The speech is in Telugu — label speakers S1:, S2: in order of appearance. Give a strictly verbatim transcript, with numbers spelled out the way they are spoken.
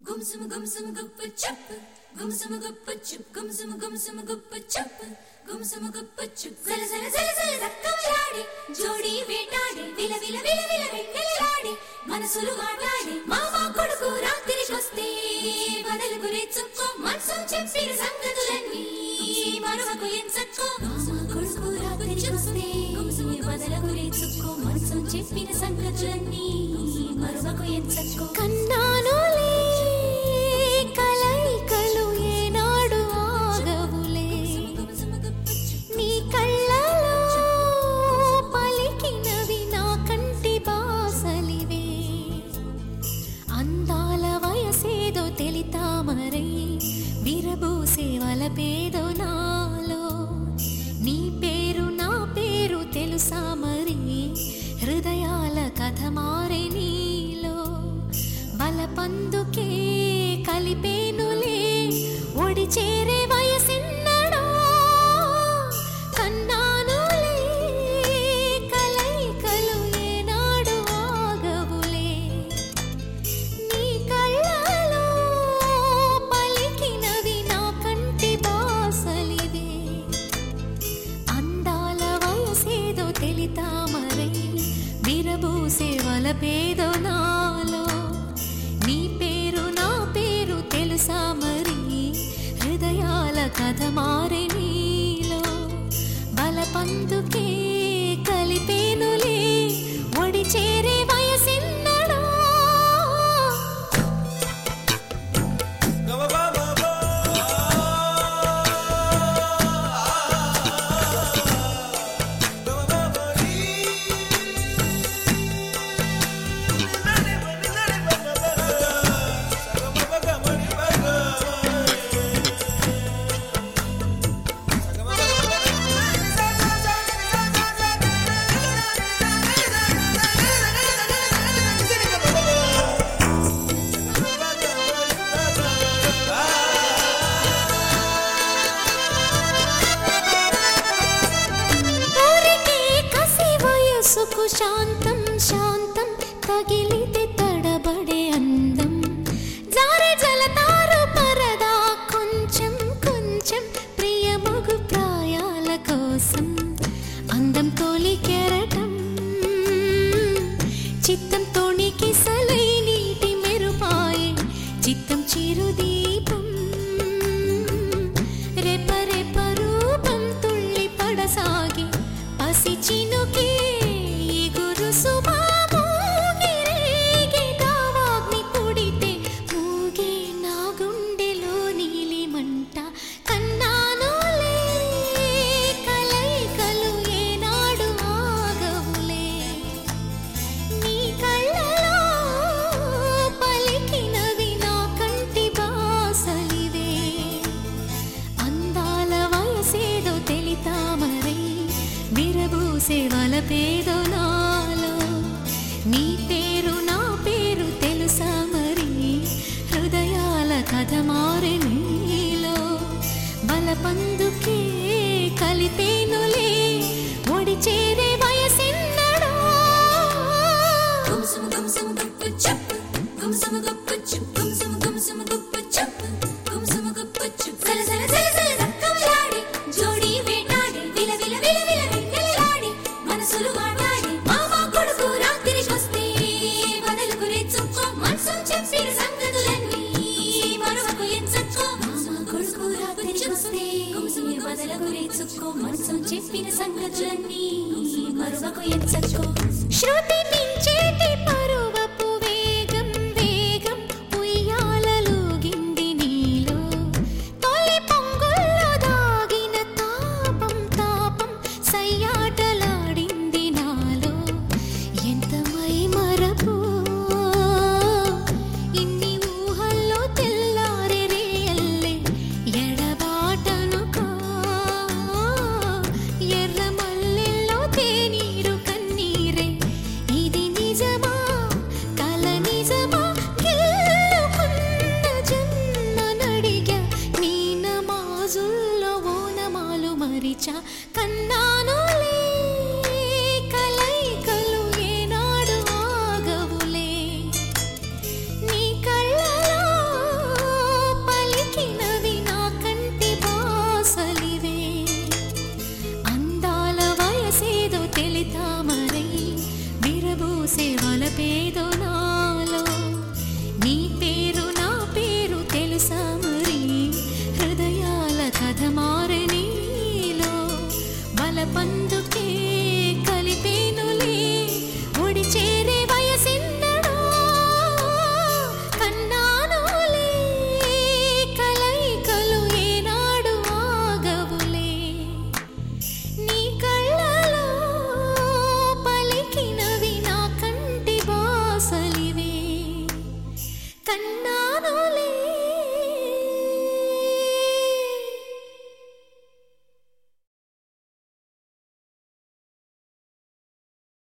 S1: Gumsum gumsum guppa chup, gumsum guppa chup, gumsum gumsum guppa chup, gumsum guppa chup. Zala zala zala zala zakkamilade, jodi vetade, vila vila vila vila vettelade, manasulu maatade, mama koduku ratirikoste, badaluku reechukko, mansam cheppina sangatulani, maruvaku ensakko, mama koduku ratirikoste, badaluku reechukko, mansam cheppina sangatulani, maruvaku ensakko. Kannanule పేదో నాలో నీ పేరు నా పేరు తెలుసా మరి హృదయాల కథ మారే నీలో బలపందుకే కలిపేనులే ఒడి చేరే వయసిన్నడో కన్నానులే కలయికలు ఏనాడు ఆగవులే నీ కళ్ళలో పలికినవి నా కంటి బాసలివే అందాల వయసేదో తెలితా మరై విరబూసే వలపేదో నాలో నీ పేరు నా పేరు తెలుసా మరి హృదయాల కథ మారే నీలో బలపందుకే కలిపేనులే ఒడి చేరే వయసిన్నడో సుకు శాంతం శాంతం తగిలితే తడబడే అందం జారే జలతారు పరదా కొంచెం కొంచెం ప్రియమగు ప్రాయాల కోసం అందం తోలి కెరటం చిత్తం తోణికి సలై నీటి మెరుపాయే చిత్తం చిరుదీపం రెప రెప రూపం తుళ్ళి పడసాగి పసి చినుకి సేవల పేదో నాలో నీ పేరు నా పేరు తెలుసా మరి హృదయాల కథ మారే నీలో బలపందుకే కలిపేనులే ఒడి చేరే వయసిన్నడో గుంసుము గుంసుము గుప్పు చప్ గుంసుము గుప్పు చప్ గుంసుము గుంసుము గుప్పు చప్ గుంసుము గుప్పు చప్ జల జల జల జల దక్కమలాడి జోడి వేటాడి విల విల విల విల వెన్నెలలాడి మనసులు మాటాడి మామా కొడుకు రాత్రికొస్తే బదలుకు రెచ్చుకో మనసం చెప్పిన సంగతులన్నీ మరువకు ఎంచక్కో మామా కొడుకు రాత్రికొస్తే బదలుకు రెచ్చుకో మనసం చెప్పిన సంగతులన్నీ మరువకు ఎంచక్కో శృతి